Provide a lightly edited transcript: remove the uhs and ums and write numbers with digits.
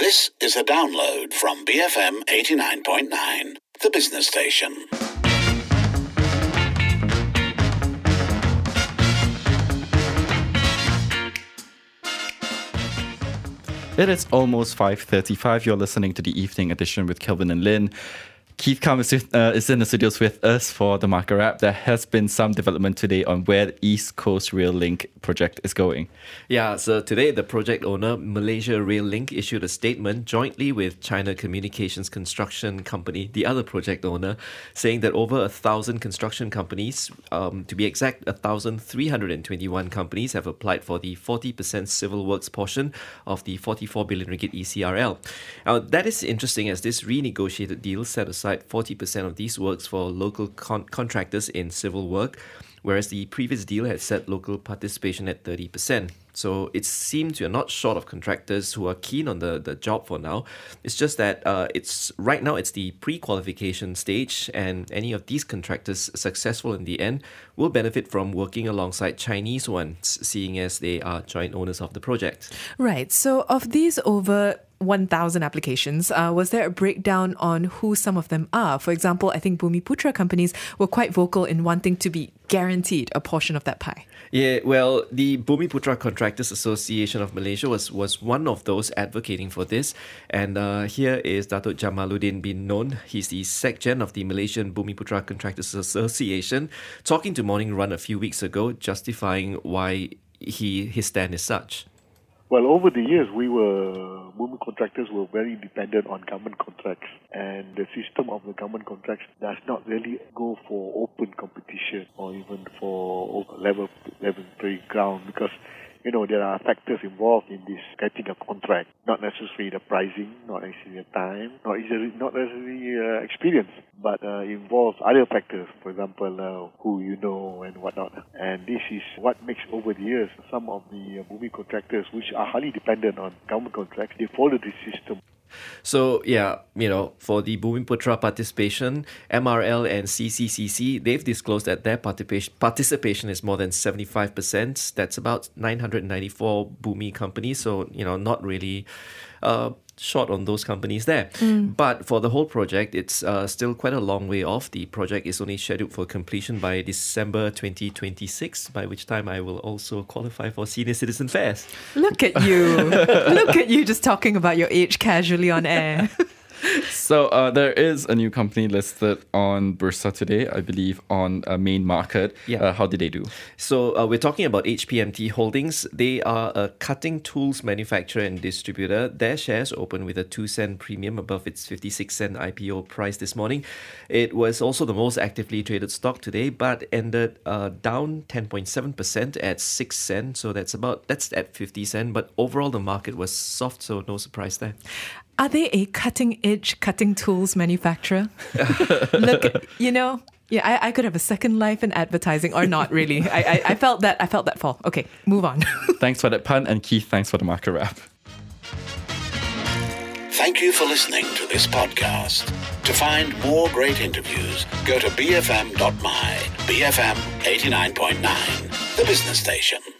This is a download from BFM 89.9, the business station. It is almost 5:35. You're listening to the evening edition with Kelvin and Lynn. Keith Kam is in the studios with us for the Market Wrap. There has been some development today on where the East Coast Rail Link project is going. Yeah, so today the project owner, Malaysia Rail Link, issued a statement jointly with China Communications Construction Company, the other project owner, saying that over 1,000 construction companies, to be exact, 1,321 companies have applied for the 40% civil works portion of the 44 billion ringgit ECRL. Now, that is interesting as this renegotiated deal set aside 40% of these works for local contractors in civil work, whereas the previous deal had set local participation at 30%. So it seems you're not short of contractors who are keen on the job for now. It's just that it's the pre-qualification stage, and any of these contractors successful in the end will benefit from working alongside Chinese ones, seeing as they are joint owners of the project. Right. So of these over 1,000 applications, was there a breakdown on who some of them are? For example, I think Bumiputra companies were quite vocal in wanting to be guaranteed a portion of that pie. Yeah, well, the Bumiputra Contractors Association of Malaysia was one of those advocating for this. And here is Datuk Jamaluddin bin Non. He's the SecGen of the Malaysian Bumiputra Contractors Association, talking to Morning Run a few weeks ago, justifying why his stand is such. Well, over the years, women contractors were very dependent on government contracts, and the system of the government contracts does not really go for open competition or even for level playing ground, because there are factors involved in this getting a contract. Not necessarily the pricing, not necessarily the time, not necessarily experience, but involves other factors. For example, who you know and whatnot. And this is what makes over the years some of the Bumi contractors, which are highly dependent on government contracts, they follow this system. So, for the Bumiputra participation, MRL and CCCC, they've disclosed that their participation is more than 75%. That's about 994 Bumi companies. So, not really short on those companies there. But for the whole project, it's still quite a long way off. The project is only scheduled for completion by December 2026, by which time I will also qualify for senior citizen fares. Look at you. Look at you just talking about your age casually on air. So there is a new company listed on Bursa today, I believe, on a main market. Yeah. How did they do? So we're talking about HPMT Holdings. They are a cutting tools manufacturer and distributor. Their shares opened with a 2-cent premium above its 56-cent IPO price this morning. It was also the most actively traded stock today, but ended down 10.7% at 6 cents. So that's at 50 cents. But overall, the market was soft, so no surprise there. Are they a cutting-edge cutting tools manufacturer? Look, I could have a second life in advertising, or not really. I felt that fall. Okay, move on. Thanks for that pun, and Keith, thanks for the Market Wrap. Thank you for listening to this podcast. To find more great interviews, go to bfm.my, BFM 89.9, the business station.